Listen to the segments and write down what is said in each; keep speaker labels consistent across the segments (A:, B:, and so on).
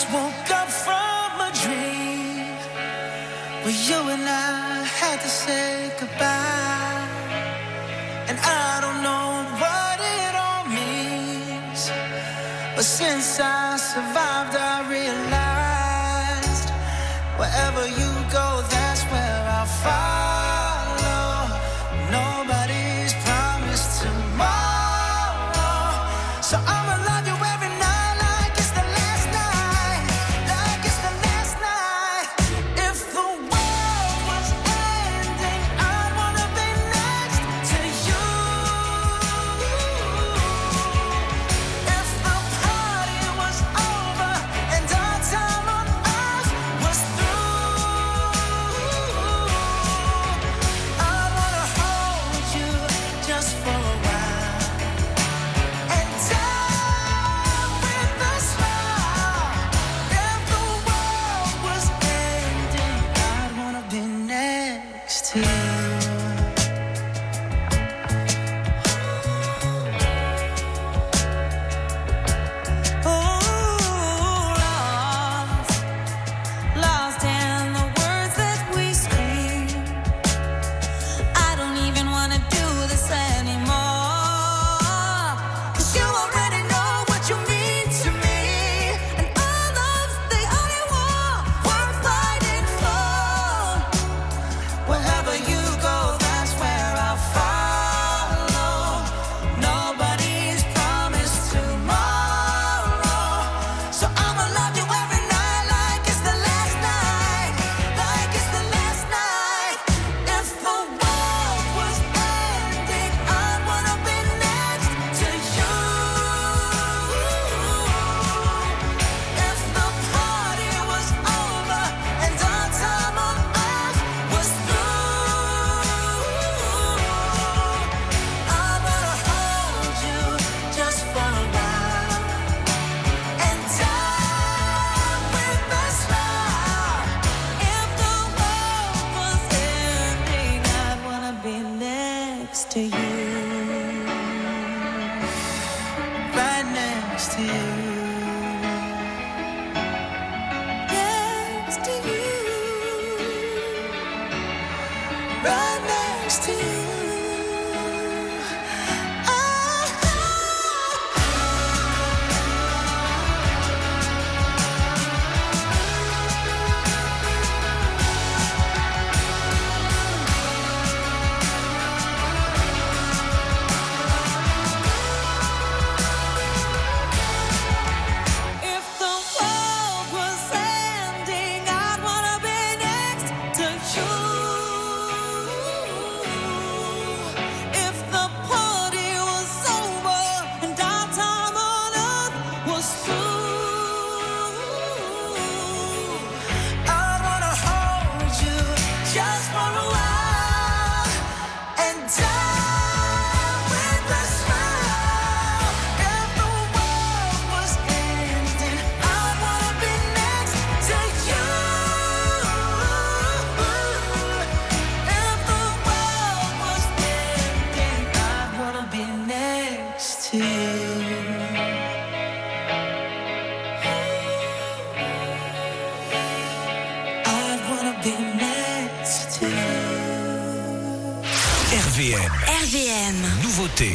A: woke up from a dream where you and I had to say goodbye. And I don't know what it all means, but since I survived I realized wherever you go, that's where I'll follow. Nobody's promised tomorrow, so I'ma love you every night like it's the last night, like it's the last night. If the world was ending, I'd wanna be next to you. If the party was over and our time on earth was through, I'd wanna hold you just for a while and die with a smile. If the world was ending, I'd wanna be next to you. Lost in the words that we scream. I don't even wanna do this anymore, 'cause you already know what you mean to me, and our love's the only war worth fighting for. Wherever you go, that's where I'll follow. Nobody's promised tomorrow, so I'ma love you every night like it's the last night, like it's the last night. If the world was ending, I'd wanna be next to you. If the party was over and our time on earth was through, I'd wanna hold you just for a while and die with a smile. If the world was ending, I'd wanna be next to you, right next to you, next to you, right next to you. If the world was ending, I'd wanna be next to you. If the party was over and our time on earth was through, I'd wanna hold you just for a while and die with a smile. If the world was ending, I'd wanna be next to you. If the world was ending, I'd wanna be next to you. I'd wanna be next to you.
B: RVM,
C: RVM.
B: nouveauté.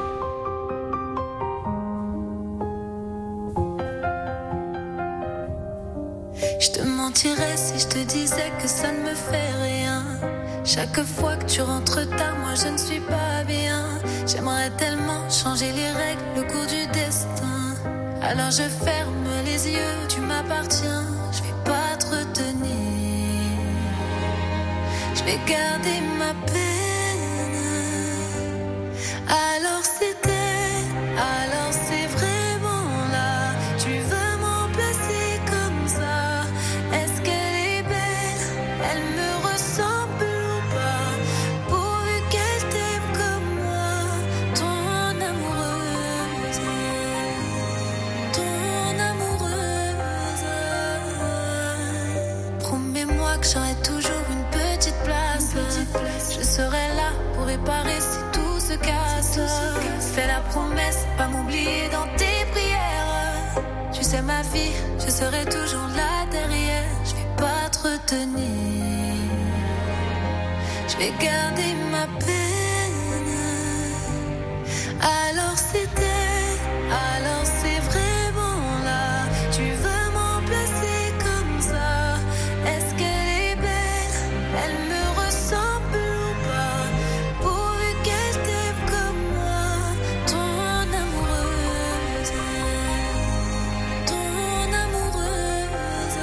D: Je te mentirais si je te disais que ça ne me fait rien. Chaque fois que tu rentres tard, moi je ne suis pas bien. J'aimerais tellement changer les règles, le cours du destin. Alors je ferme les yeux, tu m'appartiens. Je vais pas te retenir, je vais garder ma peine. Alors c'est elle, alors c'est vraiment là. Tu veux m'emplacer comme ça. Est-ce qu'elle est belle? Elle me ressemble ou pas? Pourvu qu'elle t'aime comme moi, ton amoureuse, ton amoureuse. Promets-moi que j'aurai toujours une petite place. Je serai là pour réparer si tout se casse. Fais la promesse, pas m'oublier dans tes prières. Tu c'est ma vie, je serai toujours là derrière. Je vais pas te retenir, je vais garder ma peine. Alors c'est elle, alors c'est vraiment là. Tu veux m'en placer comme ça. Est-ce qu'elle est belle? Elle me ressemble ou pas? Pourvu qu'elle t'aime comme moi, ton amoureuse, ton amoureuse.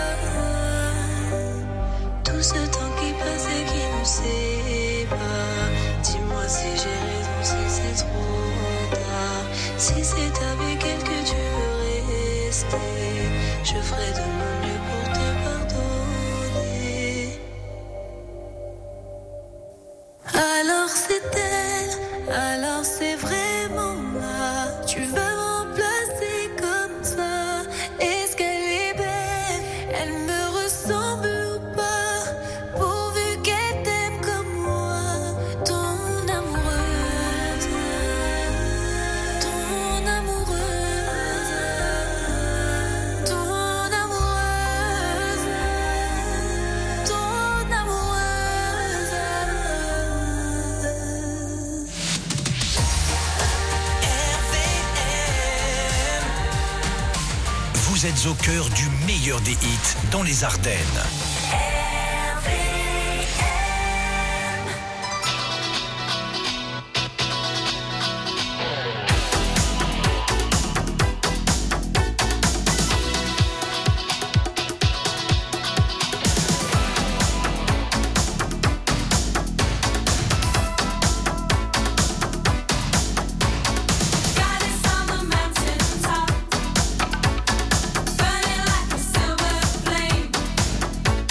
D: Tout ce temps qui passe et qui nous sépare, dis-moi si j'ai raison, si c'est trop tard. Si c'est avec elle que tu veux rester, je ferai de mon mieux pour te pardonner. Alors c'est elle, alors c'est vraiment là. Tu veux remplacer comme ça. Est-ce qu'elle est belle? Elle me ressemble ou pas? Pourvu qu'elle t'aime comme moi, ton amoureuse, ton amoureuse, ton amoureuse, ton amoureuse.
B: Vous êtes au cœur du meilleur des hits dans les Ardennes.
C: Goddess on the mountain top, burning like a silver flame.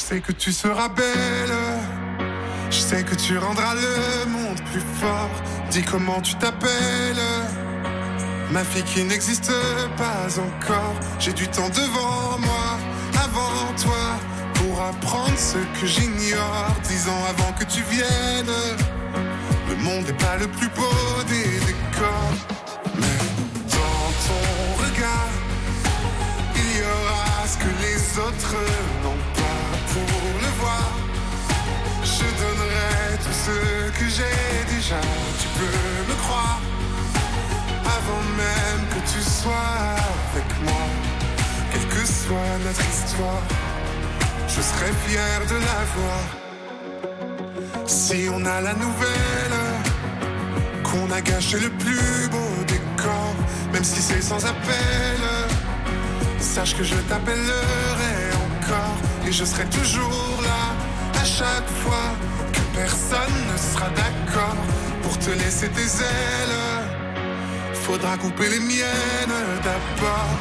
E: sais que tu seras belle. Je sais que tu rendras le monde plus fort. Dis comment tu t'appelles. Ma fille qui n'existe pas encore. J'ai du temps devant moi, avant toi, pour apprendre ce que j'ignore. 10 ans avant que tu viennes. Le monde n'est pas le plus beau des décors. Mais dans ton regard, il y aura ce que les autres n'ont pas. Pour le voir, je donnerai tout ce que j'ai déjà. Tu peux me croire. Avant même que tu sois avec moi, quelle que soit notre histoire, je serai fier de la voir. Si on a la nouvelle qu'on a gâché le plus beau décor, même si c'est sans appel, sache que je t'appellerai encore. Et je serai toujours là à chaque fois que personne ne sera d'accord pour te laisser tes ailes. Faudra couper les miennes d'abord.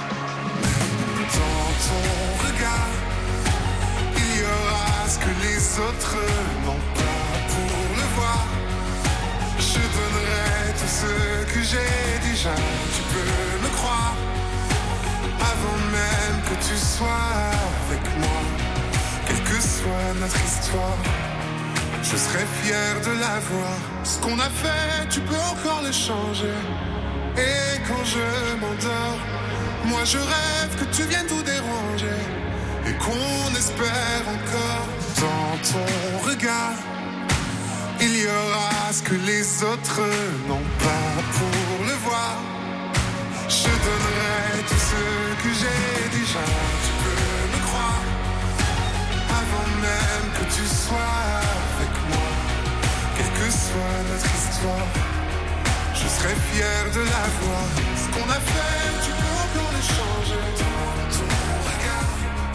E: Dans ton regard, il y aura ce que les autres n'ont pas. Pour le voir, je donnerai tout ce que j'ai déjà. Tu peux me croire. Avant même que tu sois avec moi, quelle que soit notre histoire, je serai fier de la voir. Ce qu'on a fait, tu peux encore le changer. Et quand je m'endors, moi je rêve que tu viennes tout déranger. Et qu'on espère encore. Dans ton regard, il y aura ce que les autres n'ont pas. Pour le voir, je donnerai tout ce que j'ai déjà. Tu peux me croire. Avant même que tu sois avec moi, quelle que soit notre histoire, je serai fier de la voir. Ce qu'on a fait, tu peux encore le changer. Dans ton regard,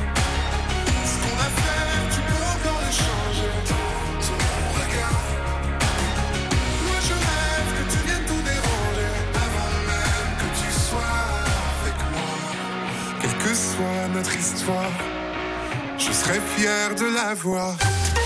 E: ce qu'on a fait, tu peux encore le changer. Dans ton regard, moi je rêve que tu viennes tout déranger. Avant même que tu sois avec moi, quelle que soit notre histoire, je serai fier de la voir.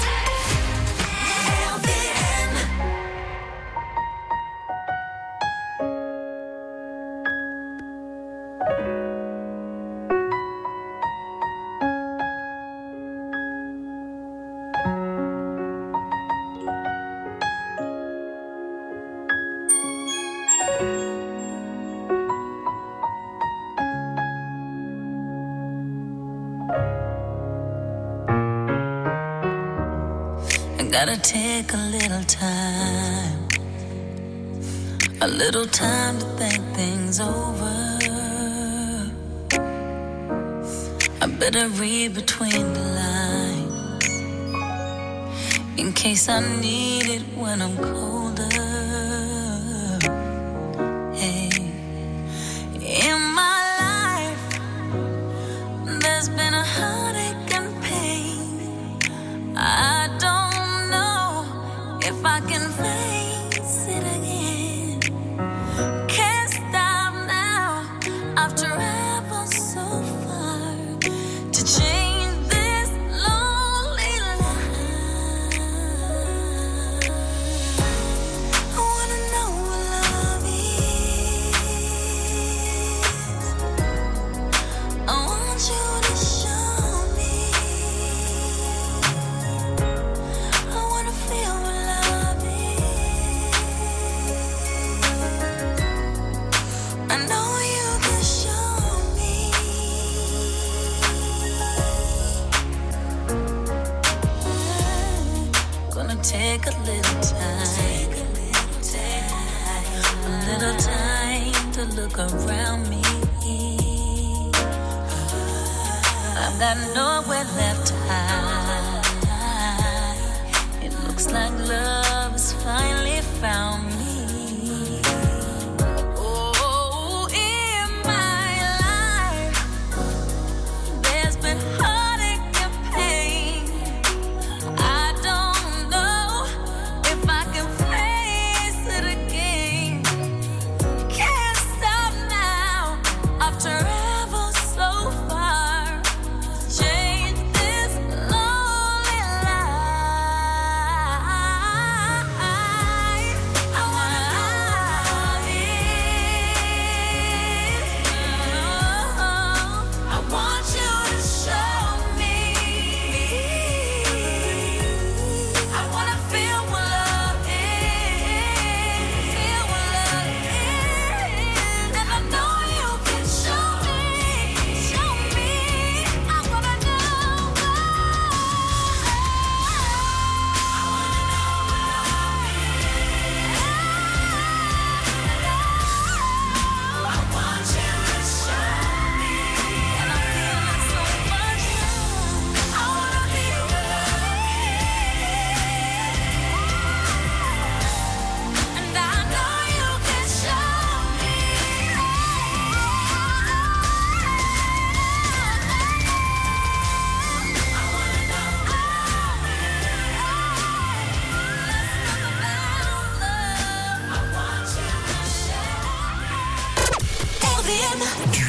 D: Gotta take a little time to think things over. I better read between the lines in case I need it when I'm colder. Hey, in my life, there's been a heartache and pain. I don't know if I can face it again. Can't stop now. I've traveled so far to change this lonely life. I wanna know what love is. I want you to show me. I wanna feel what love is. I know you can show me. Gonna take a little time, a little time to look around me. I've got nowhere left to hide. It looks like love has finally found me. Oh, in my life, there's been heartache and pain. I don't know if I can face it again. Can't stop now. I've traveled so far to change this lonely life.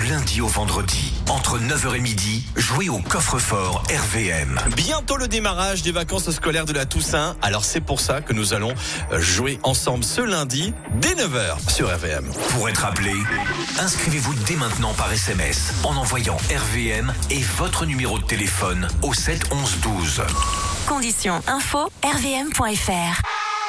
B: lundi au vendredi, entre 9h et midi, jouez au coffre-fort RVM.
F: Bientôt le démarrage des vacances scolaires de la Toussaint. Alors c'est pour ça que nous allons jouer ensemble ce lundi dès 9h sur RVM.
B: Pour être appelé, inscrivez-vous dès maintenant par SMS en envoyant RVM et votre numéro de téléphone au 7 11 12.
G: Conditions info rvm.fr.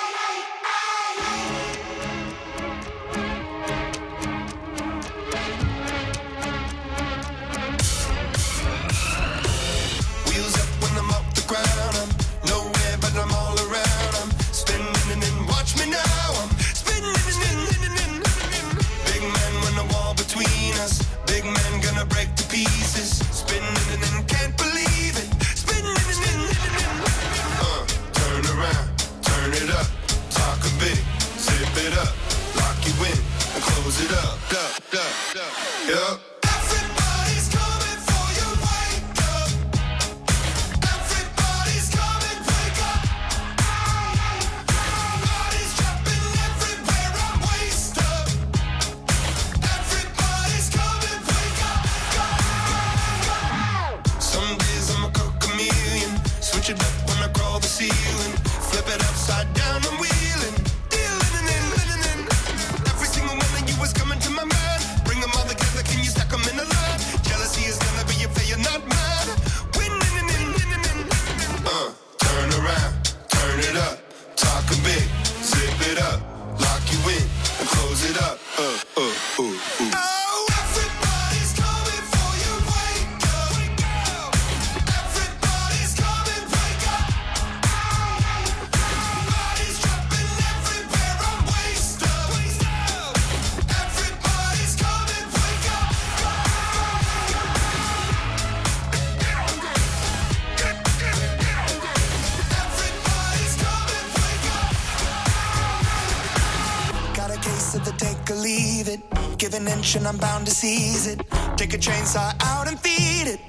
A: And I'm bound to seize it. Take a chainsaw out and feed it.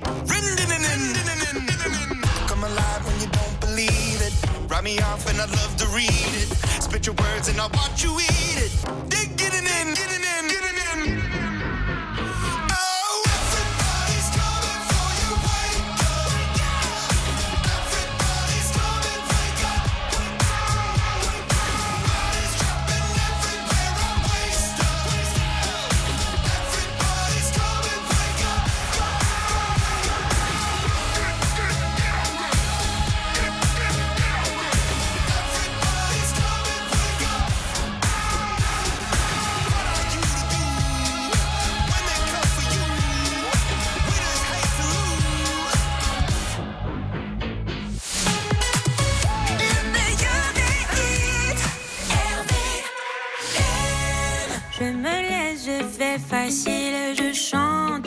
A: Come alive when you don't believe it. Write me off and I'd love to read it. Spit your words and I'll watch you eat it. Dig it in, get it in, get it in. Oh, everybody's coming for you. Wake up. Everybody's coming. Wake up. Everybody's dropping everywhere. I'm wasted.
D: Je me laisse, je fais facile, je chante.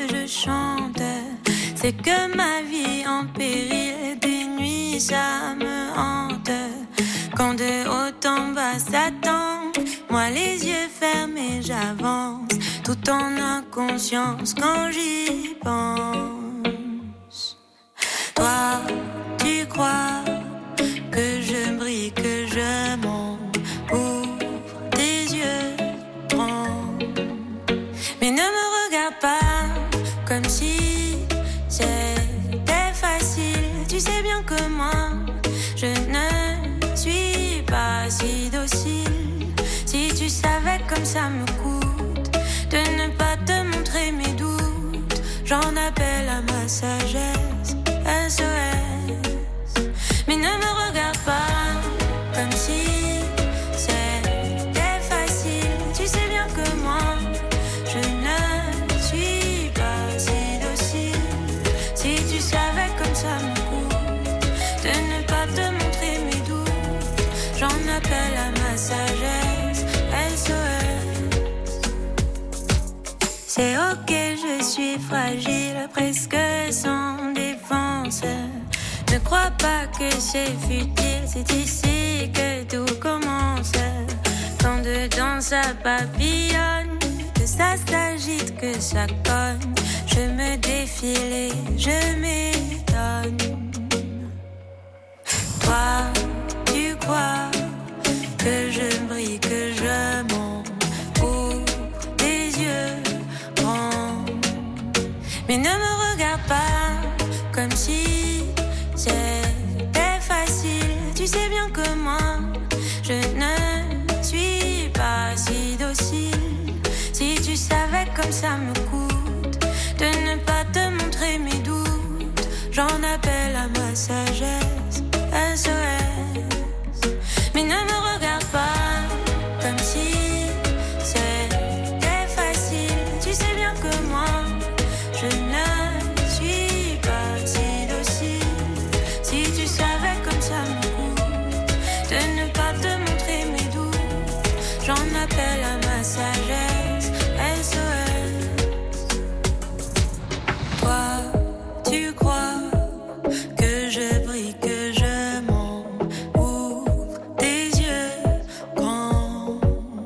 D: C'est que ma vie en péril, des nuits ça me hante. Quand de haut en bas ça tangue, moi les yeux fermés j'avance, tout en inconscience quand j'y pense. Toi, tu crois que je brille, que je monte pour tes yeux grands. Mais ne me regarde pas comme si c'était facile. Tu sais bien que moi, je ne suis pas si docile. Si tu savais comme ça me coûte de ne pas te montrer mes doutes, j'en appelle à ma sagesse, SOS. Mais ne me regarde pas comme si c'était facile. Tu sais bien que moi, je ne suis pas si docile. Si tu savais comme ça me coûte de ne pas te montrer mes doutes, j'en appelle à ma sagesse, SOS. C'est ok, je suis fragile, presque sans défense. Ne crois pas que c'est futile, c'est ici que tout commence. Quand dedans ça papillonne, que ça s'agite, que ça cogne, je me défile et je m'étonne. Toi, tu crois que je brille, que je monte pour tes yeux grands. Mais ne me regarde pas comme si c'était facile. Tu sais bien que moi, je ne suis pas si docile. Si tu savais comme ça me coûte de ne pas te montrer mes doutes, j'en appelle à ma sagesse, SOS. Mais ne me regarde pas comme si c'était facile. Tu sais bien que moi, je ne suis pas si docile. Si tu savais comme ça me coûte de ne pas te montrer mes doutes, j'en appelle à ma sagesse, SOS. Toi, tu crois que je brille, que je m'ouvre tes yeux grands.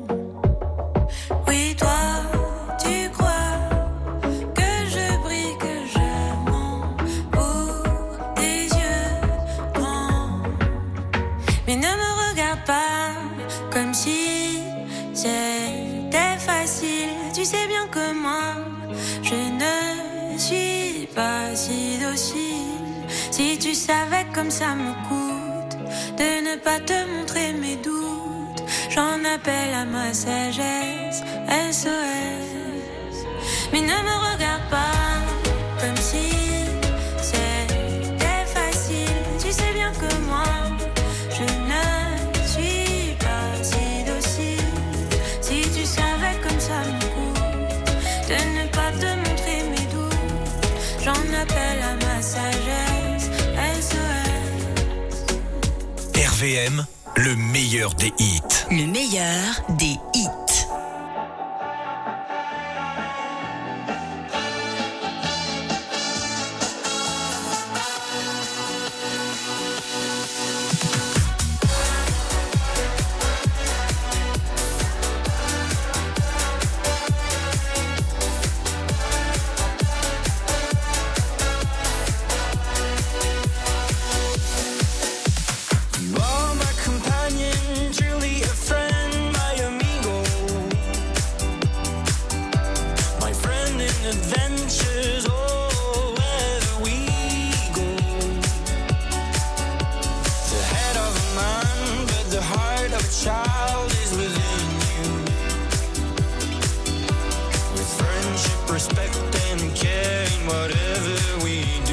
D: Oui, toi, tu crois que je brille, que je m'ouvre tes yeux grands. Mais ne me regarde pas comme si c'était facile. Tu sais bien que moi, je ne suis pas si docile. Si tu savais comme ça me coûte de ne pas te montrer mes doutes, j'en appelle à ma sagesse, SOS. Mais ne me regarde pas comme si c'était facile. Tu sais bien que moi, je ne suis pas si docile. Si tu savais comme ça me coûte de ne pas te montrer mes doutes, j'en appelle à ma sagesse, SOS.
B: RVM, le meilleur des hits.
G: Le meilleur des hits.
A: You are my companion, truly a friend, my amigo. My friend in adventures, oh, wherever we go. The head of a man, but the heart of a child is within you. With friendship, respect, and care in whatever we do.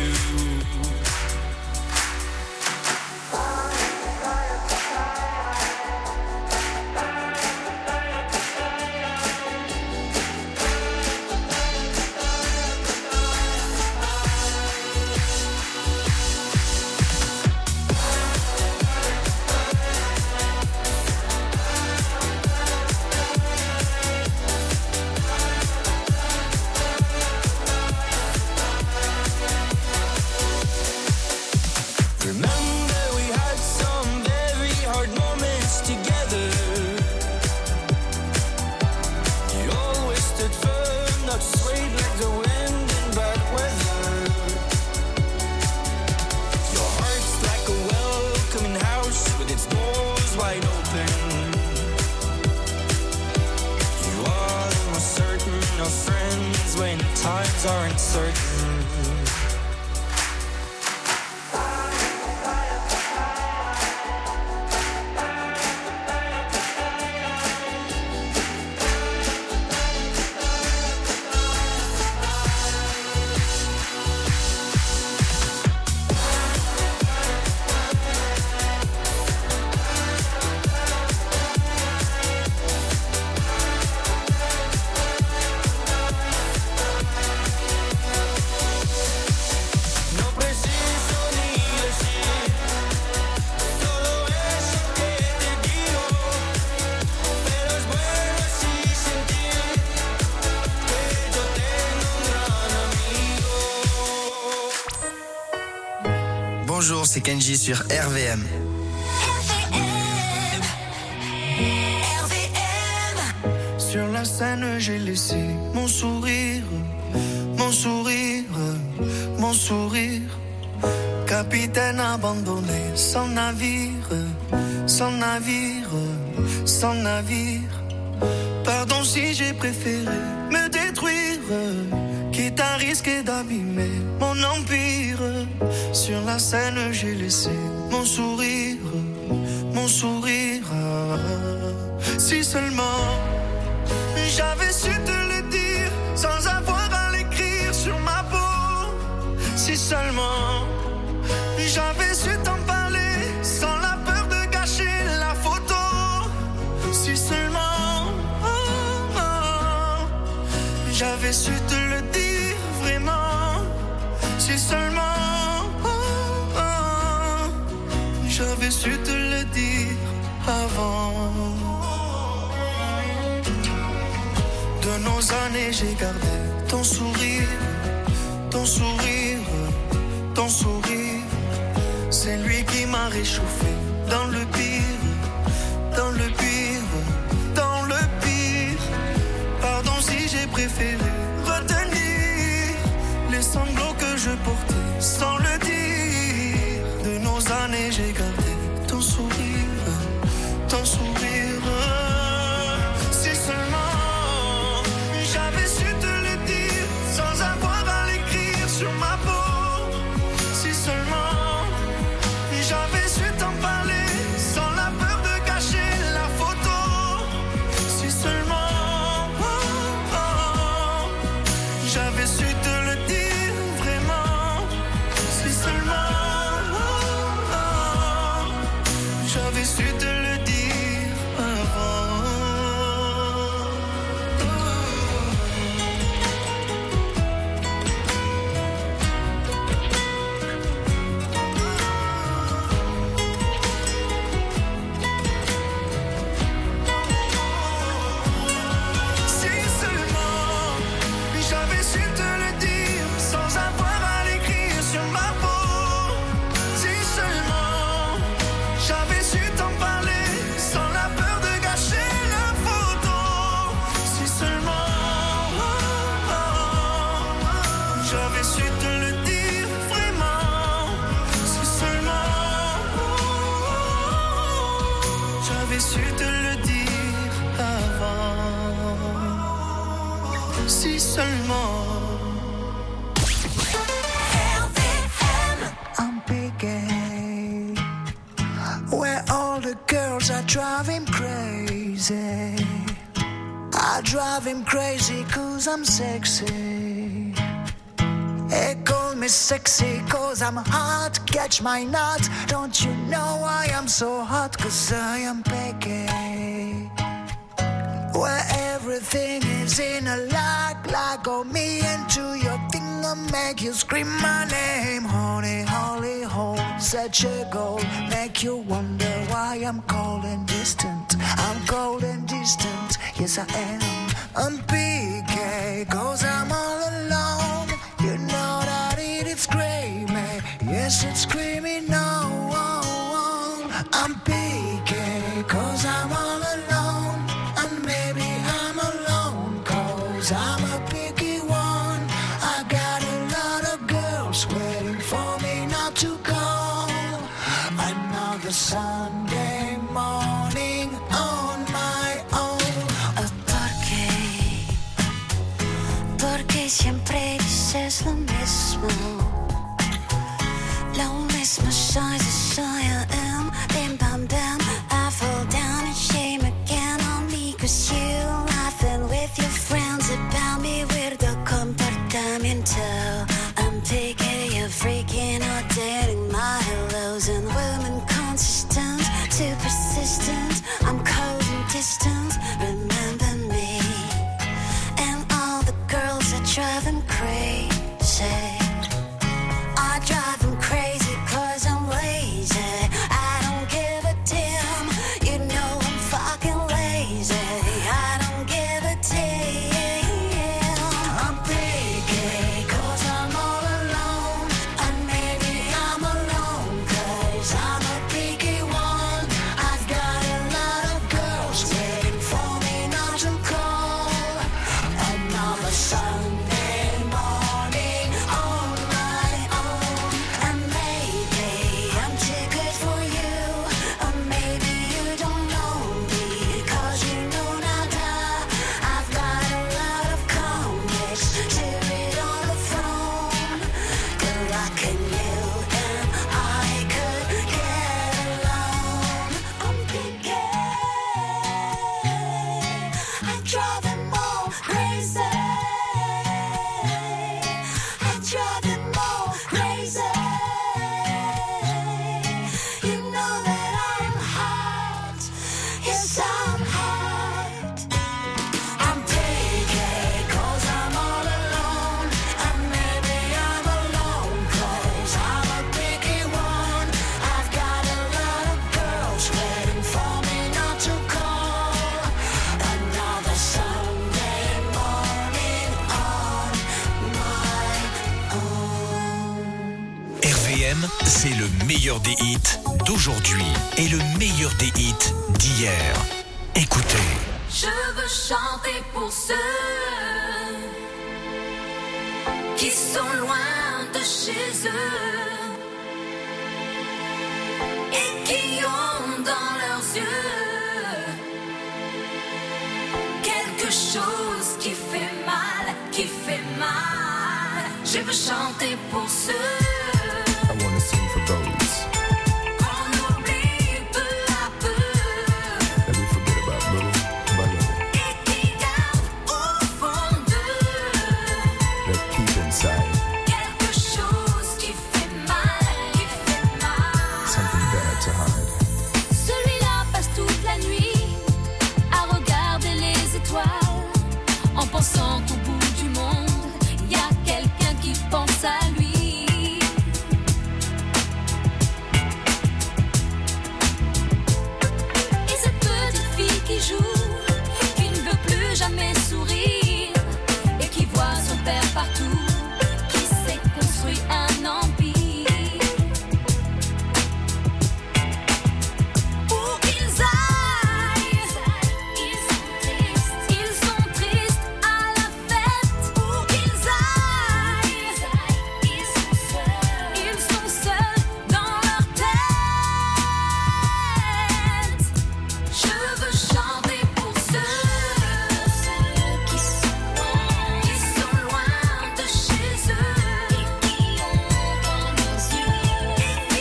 A: Remember we had some very hard moments together. You always stood firm, not swayed like the wind in bad weather. Your heart's like a welcoming house with its doors wide open. You are the most certain of friends when times are uncertain. No preciso ni decir todo eso que te digo, pero es bueno así sentir que yo tengo un gran amigo.
H: Bonjour, c'est Kenji sur RVM.
A: Sur la scène, j'ai laissé mon sourire, mon sourire, mon sourire. Capitaine abandonné, sans navire, sans navire, sans navire. Pardon si j'ai préféré me détruire,
I: Quitte à risquer d'abîmer mon empire. Sur la scène j'ai laissé mon sourire. Si seulement j'avais su te le dire sans avoir à l'écrire sur ma peau. Si seulement j'avais su t'en parler sans la peur de gâcher la photo. Si seulement j'avais su te le dire vraiment. Si seulement j'avais su te le dire avant. De nos années j'ai gardé ton sourire. C'est lui qui m'a réchauffé dans le pire. Pardon si j'ai préféré retenir les sanglots que je portais sans le dire. De nos années j'ai gardé ton sourire. Si seulement j'avais su te le dire sans avoir à l'écrire sur ma peau. Si seulement j'avais su t'en parler sans la peur de gâcher la photo. Si seulement j'avais su te le dire vraiment. Si seulement j'avais su te le dire avant. Si seulement j'avais su te le dire sans avoir à l'écrire sur ma peau. Si seulement j'avais su t'en parler sans la peur de gâcher la photo. Si seulement j'avais su te le dire vraiment. Si seulement j'avais su te le dire avant. Si seulement.
A: I'm picking where all the girls are driving crazy. I drive him crazy 'cause I'm sexy. They call me sexy 'cause I'm hot. Catch my nut. Don't you know I am so hot? 'Cause I am picky. Where everything is in a like go me into your thing and make you scream my name. Honey, holy hole, such a goal. Make you wonder why I'm cold and distant. I'm cold and distant, yes I am. I'm PK, 'cause I'm all alone. You know that it's screaming, yes it's screaming no. I'm PK, 'cause I'm all alone. And maybe I'm alone 'cause I'm a picky one. I got a lot of girls waiting for me not to go. Another Sunday morning on my own.
D: Porque siempre dices lo mismo. Lo mismo soy, I am. Bim bam bam, I fall down in shame again on me 'cause you laughing with your friends about me weirdo comportamiento. I'm taking you freaking out, dating my hellos and women consistent, too persistent. I'm cold and distant, remember me. And all the girls are driving crazy. I drive them crazy 'cause I'm lazy. I don't give a damn, you know I'm fucking lazy. I
B: RVM, c'est le meilleur des hits d'aujourd'hui et le meilleur des hits d'hier. Écoutez.
D: Je veux chanter pour ceux qui sont loin de chez eux et qui ont dans leurs yeux quelque chose qui fait mal, qui fait mal. Je veux chanter pour ceux
J: I wanna sing for those
D: qu'on oublie peu à peu
J: that we forget about little by little,
D: et qui gardent au fond d'eux
J: that keep inside
D: quelque chose qui fait mal, qui fait mal.
J: something bad to hide.
D: Celui-là passe toute la nuit à regarder les étoiles en pensant qu'au bout du monde, il y a quelqu'un qui pense à lui. Et cette petite fille qui joue, qui ne veut plus jamais sourire et qui voit son père partout, qui s'est construit un empire. Où qu'ils aillent, ils sont tristes à la fête. Où qu'ils aillent, ils sont seuls dans leur tête. Je veux chanter pour ceux qui sont loin de chez eux et qui ont dans leurs yeux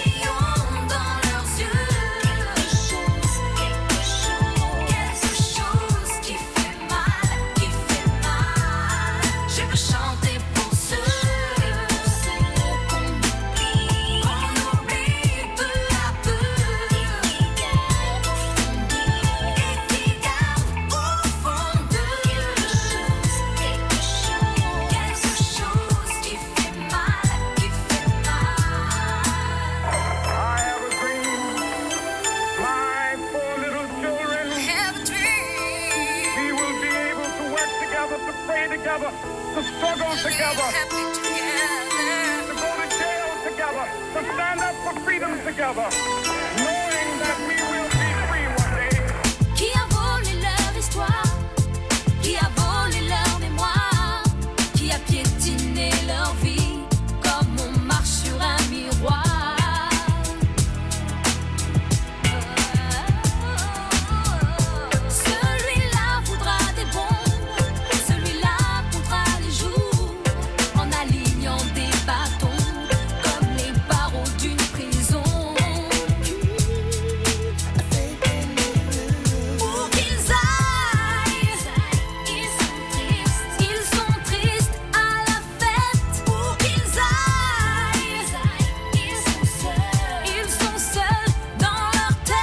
D: quelque chose qui fait mal, qui fait mal. Je veux chanter pour ceux qu'on oublie peu à peu et qui gardent au fond d'eux quelque chose qui fait mal, qui fait mal.
I: I have a dream, my four little children.
D: Have a dream.
I: We will be able to work together, to pray together, to struggle together,
D: Happy together.
I: to go to jail together, to stand up for freedom together, knowing that we will be free one day.
D: Qui a volé leur histoire, qui a volé leur mémoire, qui a piétiné leur vie comme on marche sur un miroir. Celui-là voudra des bombes, celui-là poudra les joues en alignant des bâtons comme les barreaux d'une prison. Où qu'ils aillent, ils sont tristes à la fête. Où qu'ils aillent, ils sont seuls dans leur tête.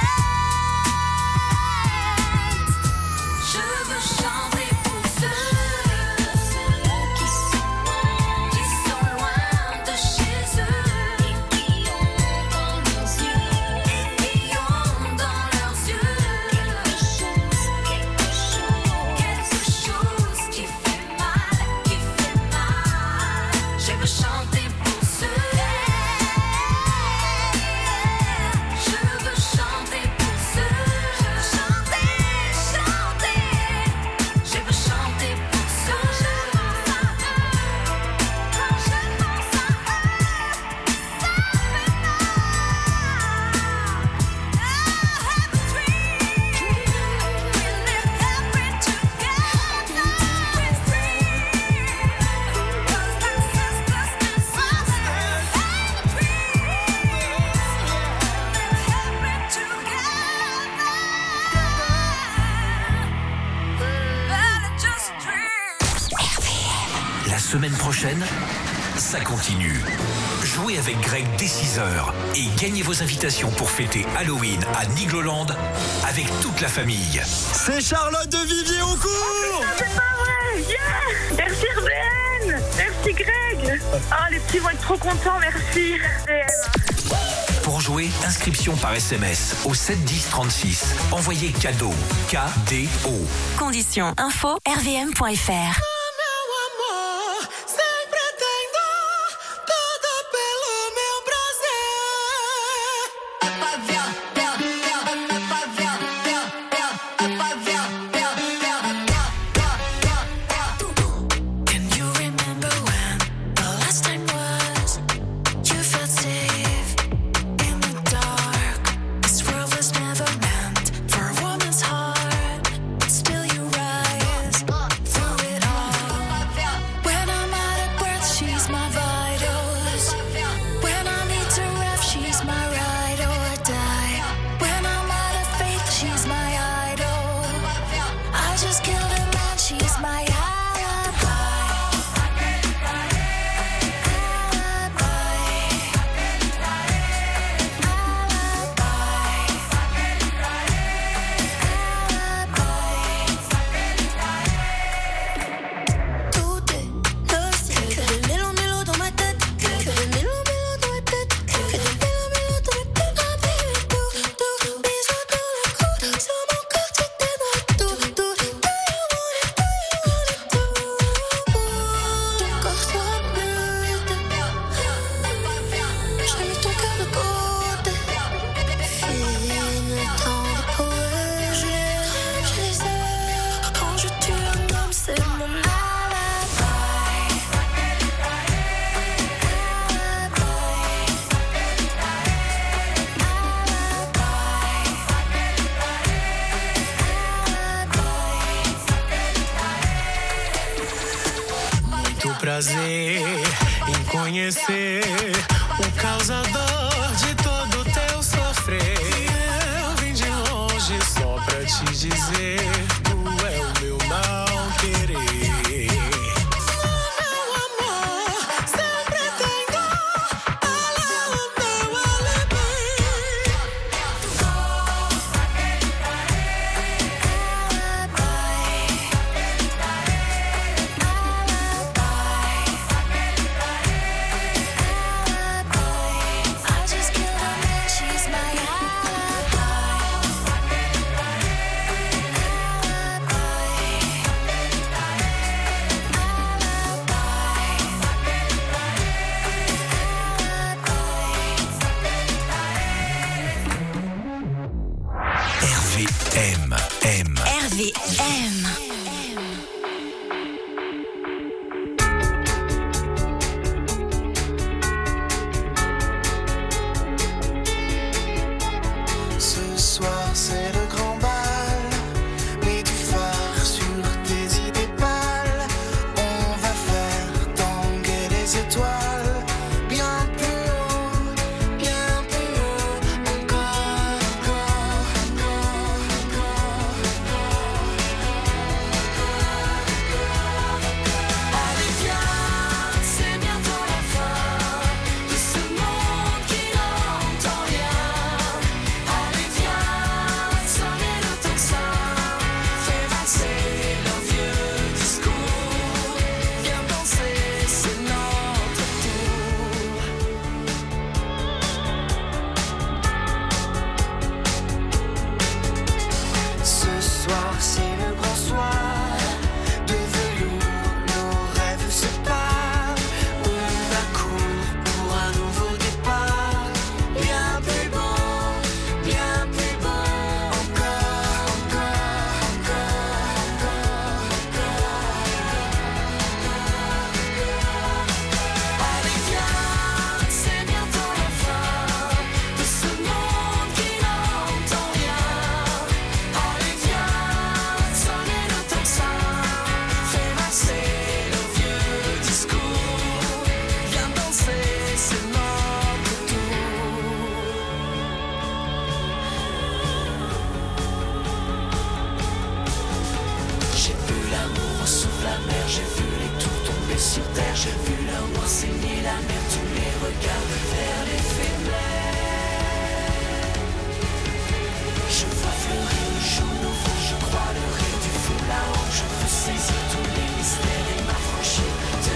D: Je veux chanter pour ceux qui sont loin de chez eux et qui ont dans leurs yeux quelque chose qui fait mal, qui fait mal. Je veux chanter pour ceux. Je veux chanter pour ceux. Chanter. Je veux chanter pour ceux. Quand je pense à eux, ça fait mal. I have a dream. We live happy together. We're free. 'Cause my sisters and brothers have a dream. Live happy together. Better just dream.
B: La semaine prochaine, ça continue. Jouez avec Greg dès 6h et gagnez vos invitations pour fêter Halloween à Nigloland avec toute la famille.
F: C'est Charlotte de Vivier-au-Court.
K: C'est pas vrai, yeah. Merci RVM. Merci Greg. Ah, les petits vont être trop contents, merci RVM.
B: Pour jouer, inscription par SMS au 7 10 36. Envoyez cadeau, KDO.
G: Conditions info rvm.fr.
A: Sempre tenho tudo pelo meu prazer.
D: just killed a man, she's my
L: prazer em conhecer o causador de todo teu sofrer. Eu vim de longe só pra te dizer, tu é o meu não querer. Meu amor, sempre tenho ela o meu alibi.
D: I just killed a man, she's my
B: RVM.
G: RVM.
I: Ce soir c'est le grand bal, mets du phare sur tes idées pâles. On va faire tanguer les étoiles, bien plus haut, encore, Allez viens, c'est bientôt la fin de ce monde qui n'entend rien. Allez viens, sonnez le tocsin, fais valser leur vieux discours. Viens danser, c'est notre tour. Ce soir c'est le grand soir, de velours nos rêves se parent. On accourt pour un nouveau départ, bien plus beau, encore. Allez viens, c'est bientôt la fin de ce monde qui n'entend rien. Allez viens, sonnez le tocsin, fais valser le vieux discours. Viens danser, c'est notre tour. J'ai vu l'amour sous la mer, j'ai vu les tours tomber sur terre, j'ai vu l'amour saigner la mer, tous les regards vers l'éphémère. Je vois fleurir le jour nouveau, je crois le rire du feu là-haut, je veux saisir tous les mystères et m'affranchir de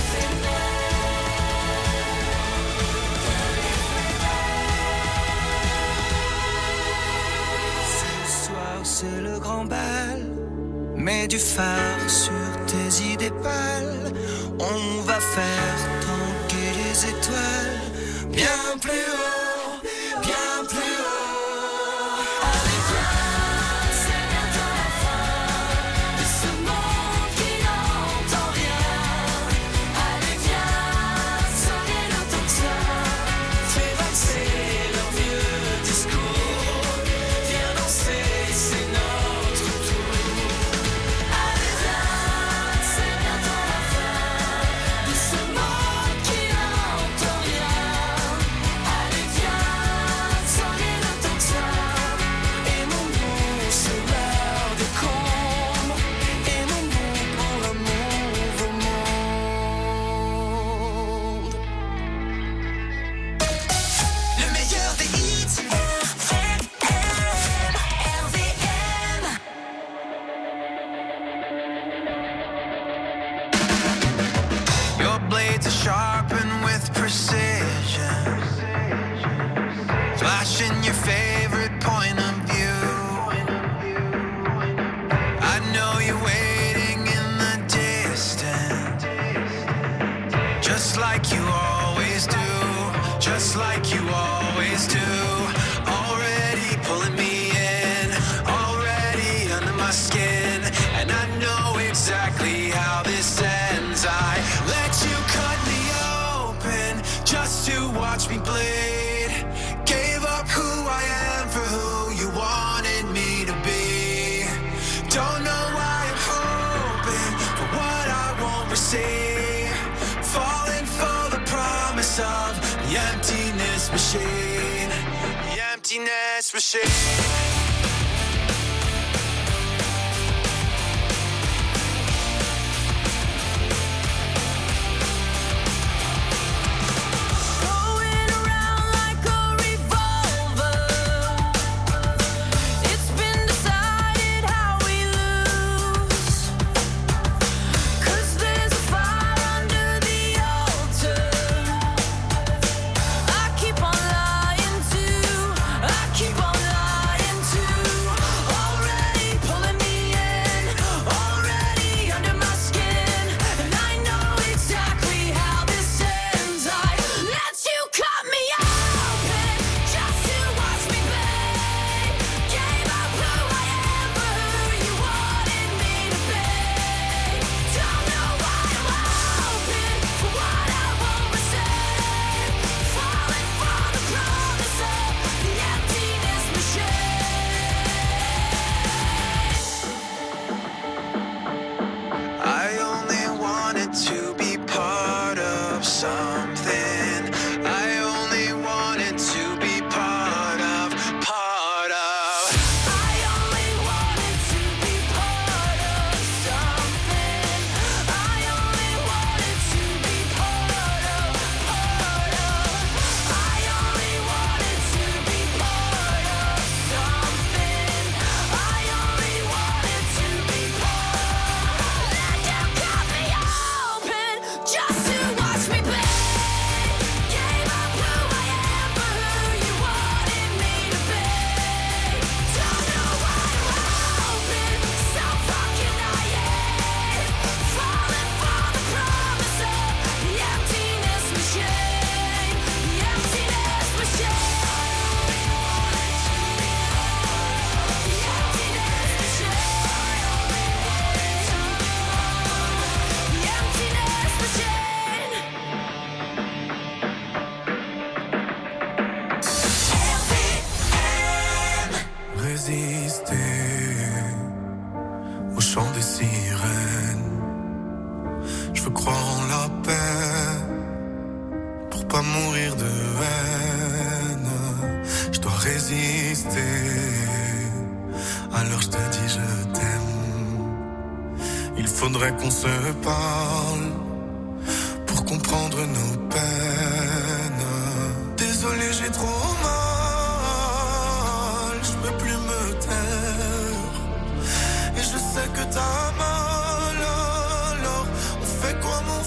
I: Ce soir c'est le grand bal, mets du phare sur tes idées pâles. On va faire tanguer les étoiles, bien plus haut, bien plus haut. Allez viens, c'est bientôt la fin de ce monde qui n'entend rien. Allez viens, sonnez le tocsin, fais valser leur vieux discours. Viens danser, c'est notre tour. Allez viens, c'est bientôt la fin de ce monde qui n'entend rien. Allez viens. know you're waiting in the distance, just like you always do, just like you always do. Already pulling me in, already under my skin, and I know exactly how this ends. I let you cut me open just to watch me bleed. Gave up who I am for who you wanted me to be. Don't know why I'm hoping for what I won't receive. Falling for the promise of the emptiness machine. The emptiness machine.
E: Faudrait qu'on se parle pour comprendre nos peines. Désolé, j'ai trop mal, je peux plus me taire. Et je sais que t'as mal, alors on fait quoi mon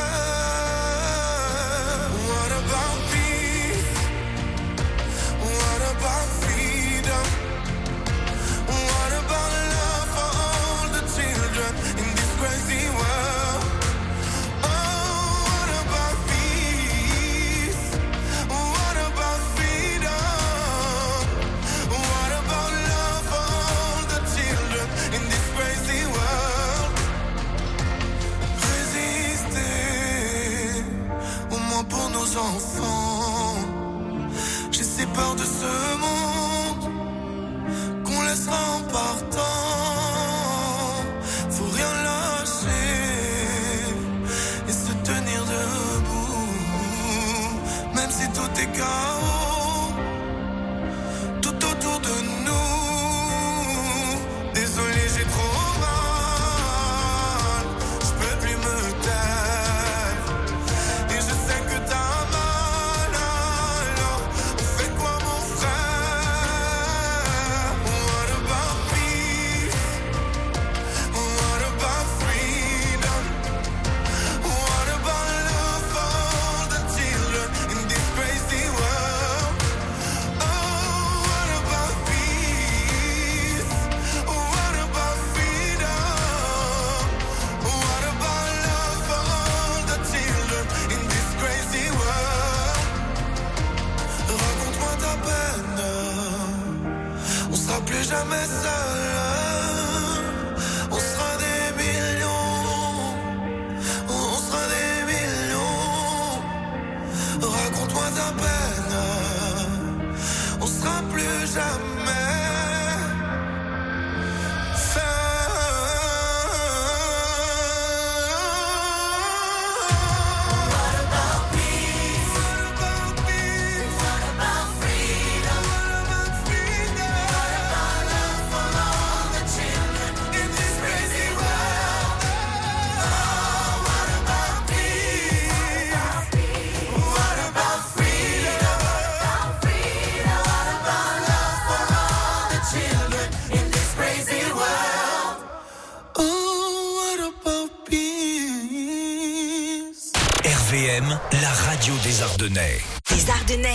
E: frère? What about peace? What about freedom? What about love for all the children in this crazy world? Oh, what about peace? What about freedom? What about love for all the children in this crazy world? Résister, au moins pour nos enfants. J'ai si peur de ce monde qu'on laissera en partant. Faut rien lâcher et se tenir debout, même si tout est chaos tout autour de nous. Désolé, j'ai trop mal, je peux plus me taire. Et je sais que t'as mal,
B: RVVM, la radio des Ardennais.
G: Les Ardennais.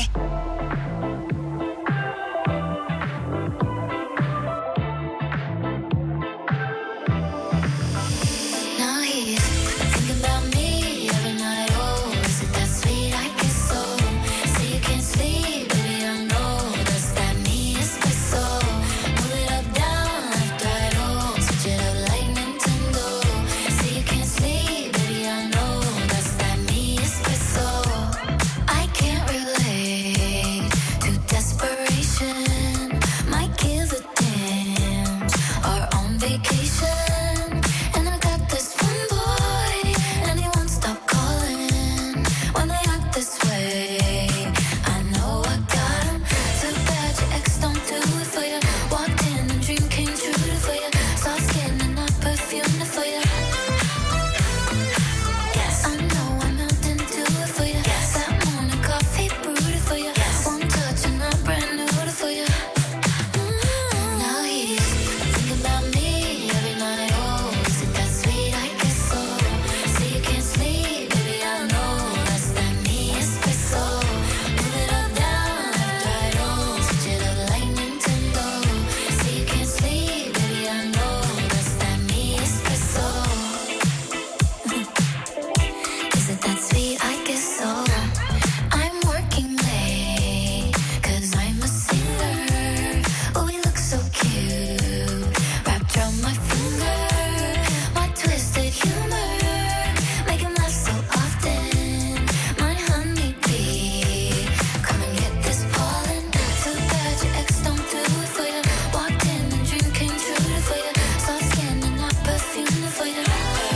D: Now he's thinking about me every night. Oh, is it that sweet? I guess so. Say you can't sleep, baby, I know that's that me espresso. Move it up, down, left, right, oh, switch it up like Nintendo. Say you can't sleep, baby, I know that's that me espresso. I can't relate to desperation. My kids are damned are on vacation. And I got this one boy, and he won't stop calling when they act this way. I know I got him. Too bad your ex don't do it for you. Walked in and dream came true for you. Soft skin and not perfume for you. Yes, I know I melt into it for you. Yes, that morning coffee brewed it for you. Yes, one touch and I'm brand new for you. Now he's thinking about me every night. Oh, is it that sweet? I guess so. Say you can't sleep, baby, I know that's that me espresso. Move it up, down, left, right, oh, switch it up like Nintendo. Say you can't sleep, baby, I know that's that me espresso. Is it that sweet? I guess so. I'm working late, 'cause I'm a singer. Oh, we look so cute, wrapped around my finger. My twisted humor, make him laugh so often. My honeybee, come and get this pollen. Too bad your ex don't do it for you. Walked in and dream came true for you. Soft skin and not perfume for you.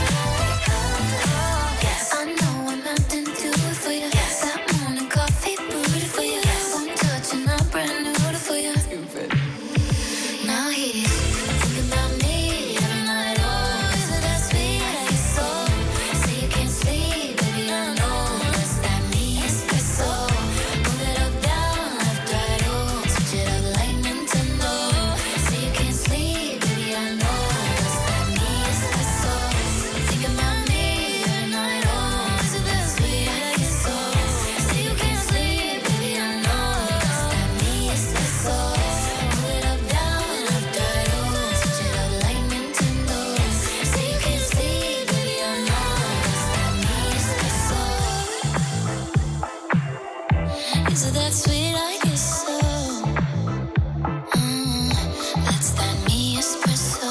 D: Yes, I know I'm meant into it for you. Yes, that morning coffee brewed for you. Yes, one touch and I'm brand new for you. Now he's thinking about me every night. Oh, is it that sweet? I guess so. Say you can't sleep, baby, I know that's that me espresso. Move it up, down, left, right, oh, switch it up like Nintendo. Say you can't sleep, baby, I know that's that me espresso. Thinking about me every night. Oh, is it that sweet? I guess so. Say you can't sleep, baby, I know that's that me espresso. Move it up, down, left, right, oh, switch it up like Nintendo. Say you can't sleep, baby, I know that's that me espresso. Is it that sweet? I guess so. That's that me espresso.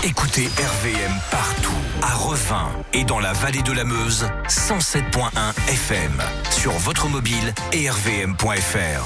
B: Écoutez RVM partout, à Revin et dans la vallée de la Meuse, 107.1 FM, sur votre mobile et rvm.fr.